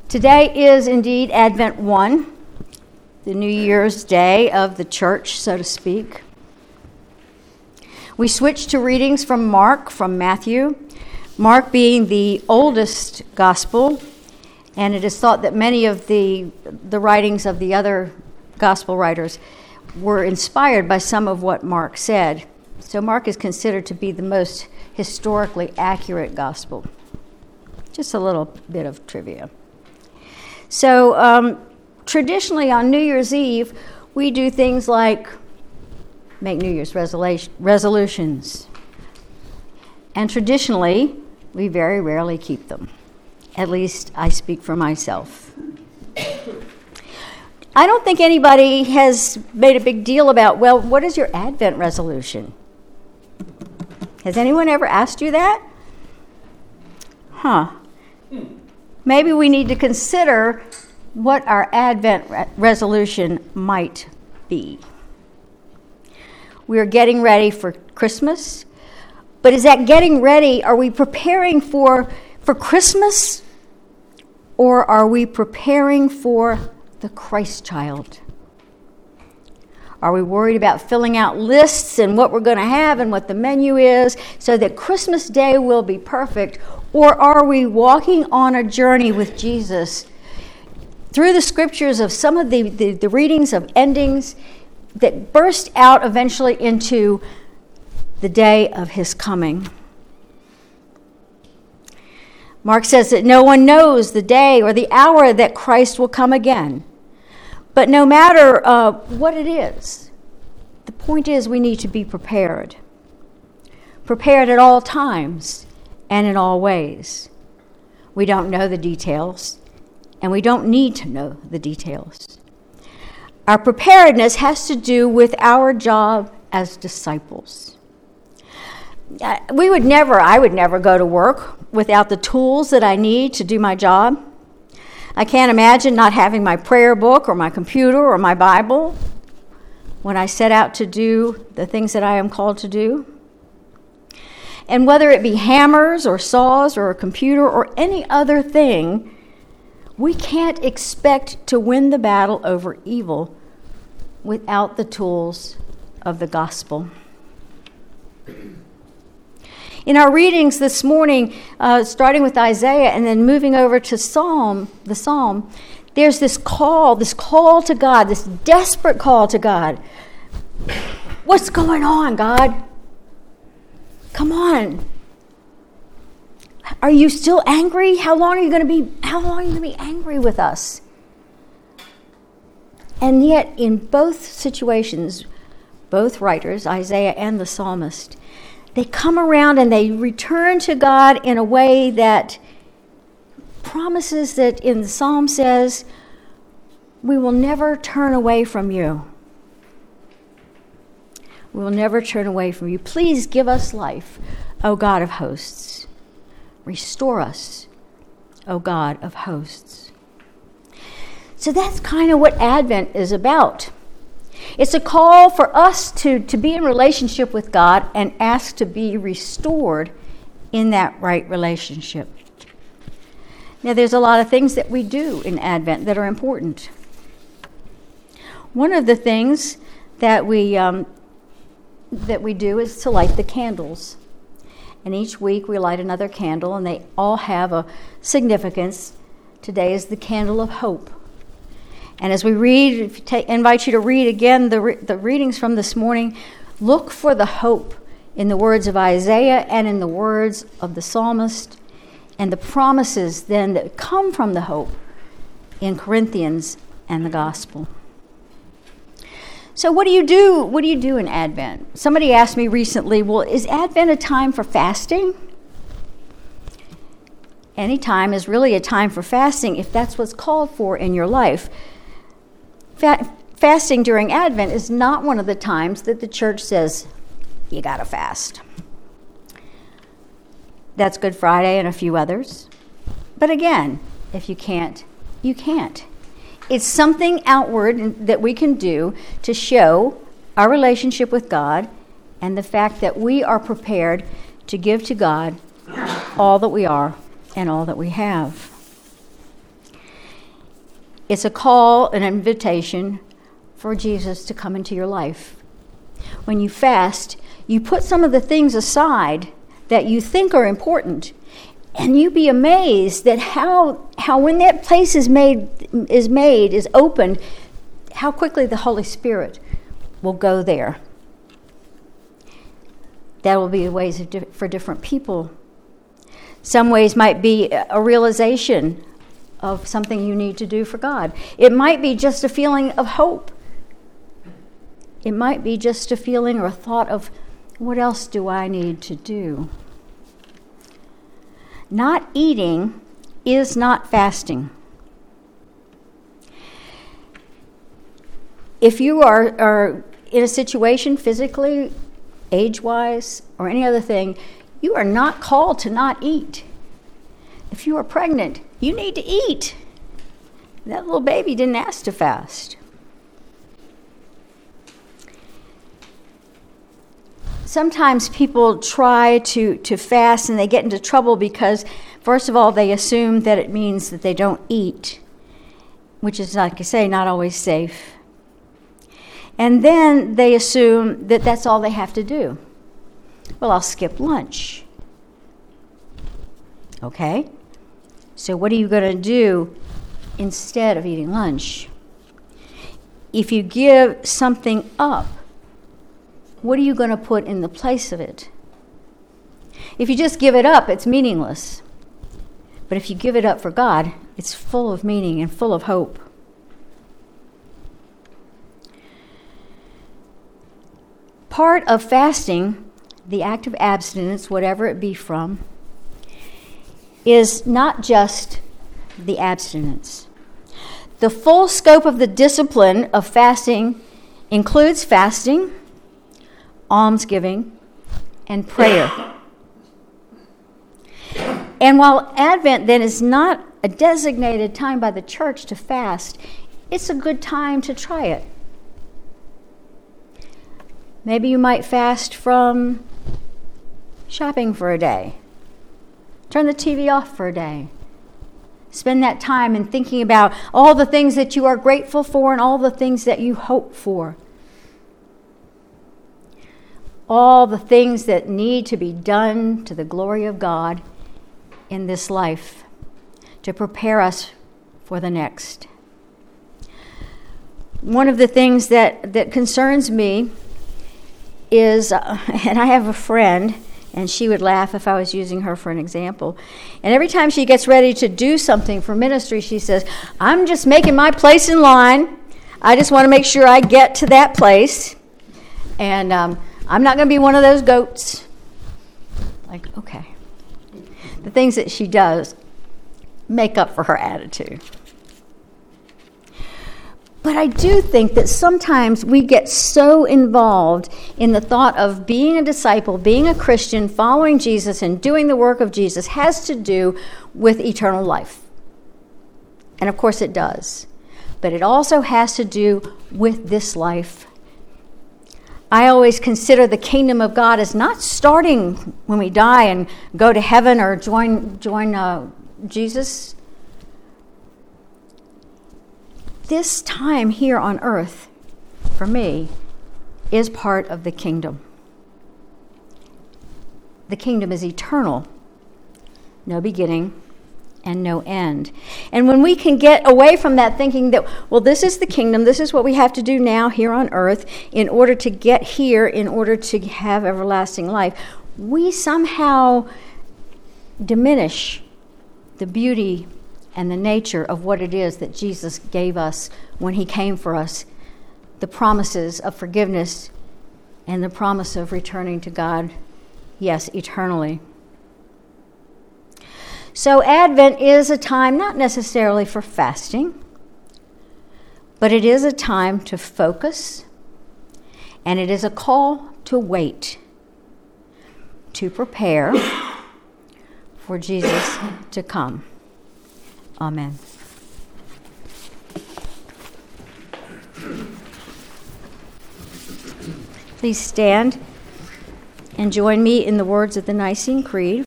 Today is indeed Advent 1, the New Year's Day of the church, so to speak. We switch to readings from Mark, from Matthew, Mark being the oldest gospel, and it is thought that many of the writings of the other gospel writers were inspired by some of what Mark said. So Mark is considered to be the most historically accurate gospel. Just a little bit of trivia. So traditionally on New Year's Eve, we do things like make New Year's resolutions. And traditionally, we very rarely keep them. At least I speak for myself. I don't think anybody has made a big deal about, well, what is your Advent resolution? Has anyone ever asked you that? Maybe we need to consider what our Advent resolution might be. We are getting ready for Christmas, but is that getting ready, are we preparing for Christmas, or are we preparing for the Christ child? Are we worried about filling out lists and what we're going to have and what the menu is so that Christmas Day will be perfect? Or are we walking on a journey with Jesus through the scriptures of some of the readings of endings that burst out eventually into the day of his coming? Mark says that no one knows the day or the hour that Christ will come again. But no matter what it is, the point is we need to be prepared. Prepared at all times and in all ways. We don't know the details, and we don't need to know the details. Our preparedness has to do with our job as disciples. I would never go to work without the tools that I need to do my job. I can't imagine not having my prayer book or my computer or my Bible when I set out to do the things that I am called to do. And whether it be hammers or saws or a computer or any other thing, we can't expect to win the battle over evil without the tools of the gospel. In our readings this morning, starting with Isaiah and then moving over to the Psalm, there's this call to God, this desperate call to God. What's going on, God? Come on. Are you still angry? How long are you going to be angry with us? And yet, in both situations, both writers, Isaiah and the psalmist, they come around and they return to God in a way that promises that in the psalm says, we will never turn away from you. We will never turn away from you. Please give us life, O God of hosts. Restore us, O God of hosts. So that's kind of what Advent is about. It's a call for us to be in relationship with God and ask to be restored in that right relationship. Now, there's a lot of things that we do in Advent that are important. One of the things that we do is to light the candles. And each week we light another candle, and they all have a significance. Today is the candle of hope. And as we read, invite you to read again the readings from this morning. Look for the hope in the words of Isaiah and in the words of the psalmist, and the promises then that come from the hope in Corinthians and the gospel. So what do you do? What do you do in Advent? Somebody asked me recently, well, is Advent a time for fasting? Any time is really a time for fasting if that's what's called for in your life. Fasting during Advent is not one of the times that the church says, you gotta fast. That's Good Friday and a few others. But again, if you can't, you can't. It's something outward that we can do to show our relationship with God and the fact that we are prepared to give to God all that we are and all that we have. It's a call, an invitation for Jesus to come into your life. When you fast, you put some of the things aside that you think are important, and you be amazed that how when that place is opened, how quickly the Holy Spirit will go there. That will be ways for different people. Some ways might be a realization of something you need to do for God. It might be just a feeling of hope. It might be just a feeling or a thought of, what else do I need to do? Not eating is not fasting. If you are in a situation physically, age-wise, or any other thing, you are not called to not eat. If you are pregnant, you need to eat. That little baby didn't ask to fast. Sometimes people try to fast and they get into trouble because, first of all, they assume that it means that they don't eat, which is, like I say, not always safe. And then they assume that that's all they have to do. Well, I'll skip lunch. Okay? So what are you going to do instead of eating lunch? If you give something up, what are you going to put in the place of it? If you just give it up, it's meaningless. But if you give it up for God, it's full of meaning and full of hope. Part of fasting, the act of abstinence, whatever it be from, is not just the abstinence. The full scope of the discipline of fasting includes fasting, almsgiving, and prayer. And while Advent then is not a designated time by the church to fast, it's a good time to try it. Maybe you might fast from shopping for a day. Turn the TV off for a day. Spend that time in thinking about all the things that you are grateful for and all the things that you hope for. All the things that need to be done to the glory of God in this life to prepare us for the next. One of the things that concerns me is, and I have a friend, and she would laugh if I was using her for an example. And every time she gets ready to do something for ministry, she says, I'm just making my place in line. I just want to make sure I get to that place. And I'm not going to be one of those goats. Like, okay. The things that she does make up for her attitude. But I do think that sometimes we get so involved in the thought of being a disciple, being a Christian, following Jesus, and doing the work of Jesus has to do with eternal life. And of course it does. But it also has to do with this life. I always consider the kingdom of God as not starting when we die and go to heaven or join Jesus. This time here on earth, for me, is part of the kingdom. The kingdom is eternal, no beginning and no end. And when we can get away from that thinking that, well, this is the kingdom, this is what we have to do now here on earth in order to get here, in order to have everlasting life, we somehow diminish the beauty and the nature of what it is that Jesus gave us when he came for us, the promises of forgiveness and the promise of returning to God, yes, eternally. So Advent is a time not necessarily for fasting, but it is a time to focus, and it is a call to wait, to prepare for Jesus to come. Amen. Please stand and join me in the words of the Nicene Creed.